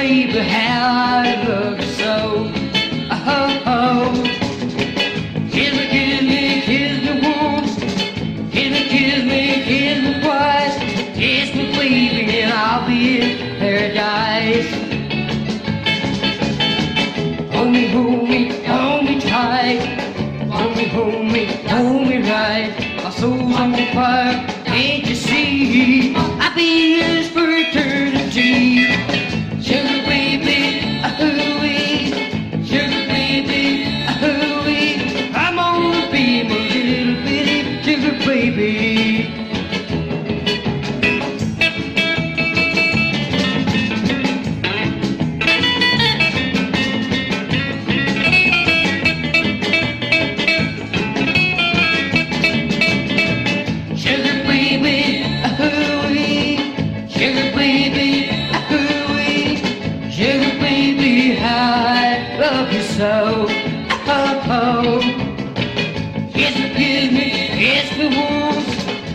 baby, how I love you so. Oh, oh. Kiss me once. Kiss me twice. Kiss me, baby, and I'll be in paradise. Hold me tight. Hold me right. My soul's on fire, can't you see? I'll be yours for eternity. Sugar baby, ooh-wee. Sugar baby, ooh-wee. I'm gonna be my little bitty sugar baby. Sugar baby, ooh-wee. Sugar baby, how I love you so. Oh, oh. Kiss me once.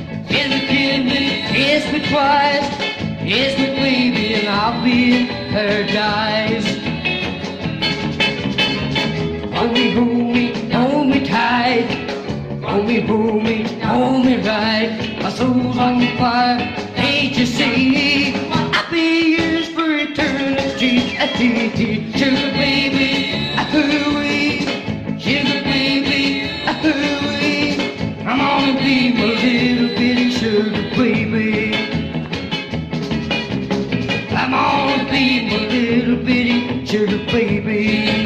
Kiss me twice. Kiss me, baby, and I'll be in paradise. Hold me tight. Hold me right. My soul's on fire, can't you see? I'll be yours for eternity. Sugar baby, ooh-wee. Sugar baby, ooh-wee. I'm gonna be my little bitty sugar baby. I'm gonna be my little bitty sugar baby.